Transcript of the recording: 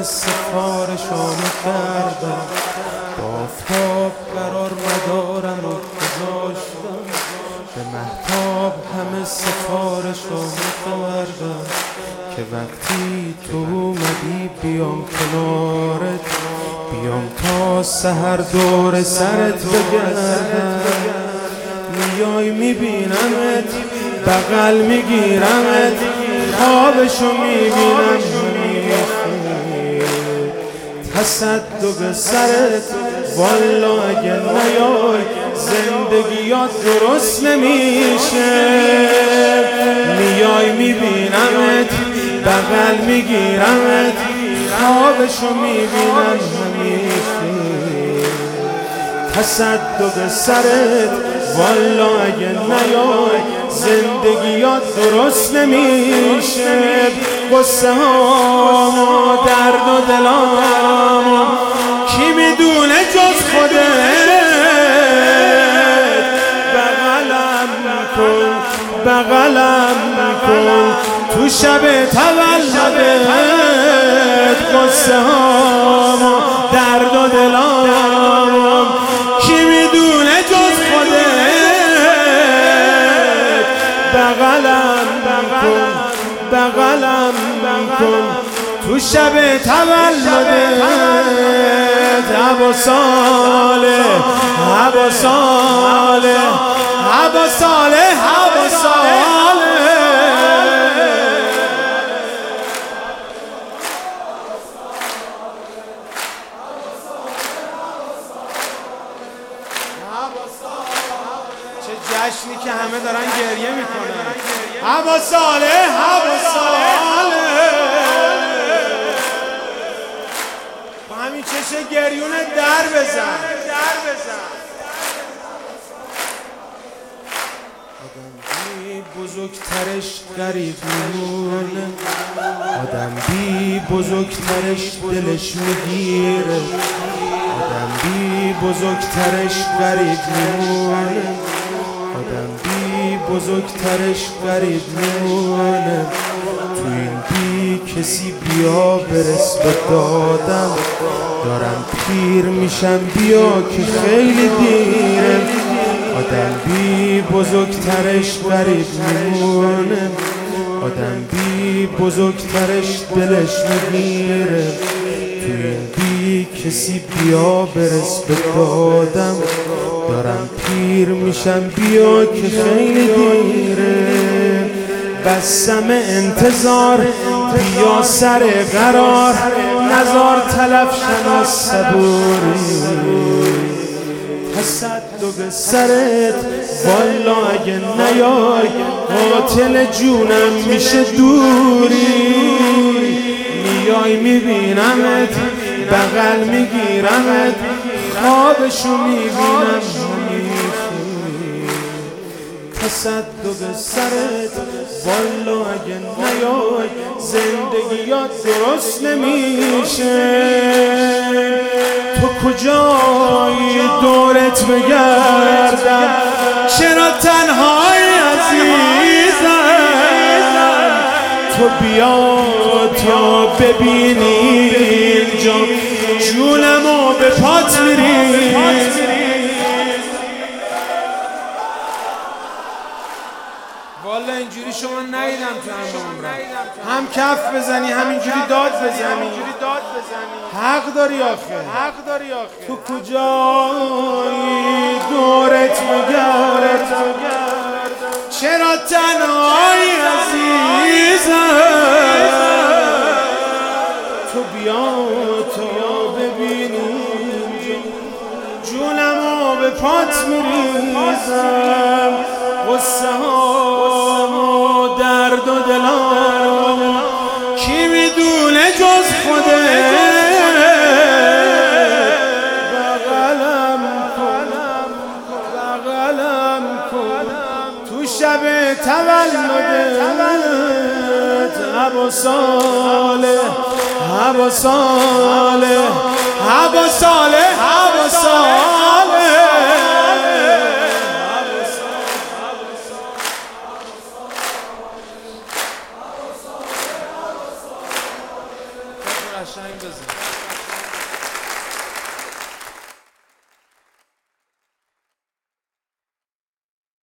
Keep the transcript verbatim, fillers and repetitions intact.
همه سفارشو میکردم، با آفتاب قرار ندارم و گذاشتم، به مهتاب همه سفارشو میکردم که وقتی تو اومدی بیام کنارت، بیام تا سحر دور سرت بگردم. میای میبینمت، بغل میگیرمت، خوابشو میبینم تصدق سرت. والا اگه نیای زندگیات درست نمیشه. میای میبینمت، بغل میگیرمت، خوابشو میبینم همیشه تصدق سرت. والا اگه نیای زندگیات درست نمیشه. قصه ها درد و دلام کی میدونه جز خودت. بغلم کن بغلم کن تو شب تولدت. قصه ها درد و دلام کی میدونه جز خودت. بغلم کن بغلم کن تو شب تولدت. عبا ساله عبا ساله عبا ساله عبا ساله. چه جشنی که همه دارن گریه میکنن. عبا ساله عبا ساله. با همین چشه گریون در بزن در بزن. آدم بی بزرگترش غریب میمونه. آدم بی بزرگترش دلش میگیره. آدم بی بزرگترش غریب میمونه. آدم بی بزرگترش غریب میمونه. تو این بی کسی بیا برس به دادم. دارم پیر میشم بیا که خیلی دیره. آدم بی بزرگترش غریب میمونه. آدم بی بزرگترش دلش میگیره. تو این بی کسی بیا برس به دادم. دارم پیر میشم بیا که خیلی دیره. بسم انتظار بیا سر قرار. نزار تلف شناس صبوری تصدق سرت. والا اگه نیای قاتل جونم میشه دوری. میای میبینمت، بغل میگیرمت، خوابشو میبینم تصدق سرت. والا اگه نیای زندگیات درست نمیشه. تو کجایی دورت بگردم، چرا تنهایی عزیزم. تو بیا تا ببینی اینجا جونمو به پات میری. والا اینجوری شما ندیدم تو هم عمرم. هم کف بزنی همینجوری داد بزنی. حق داری آخه حق داری آخه. تو کجایی دورت بگردم، چرا تنهایی عزیزم. تو بیا تا ببینی جونمو به پات میریزم. قصه ها درد و دلام کی میدونه جز خودت. بغلم کن بغلم کن تو شب تولدت. عبا ساله عبا ساله عبا ساله عبا ساله. قشنگ بزن.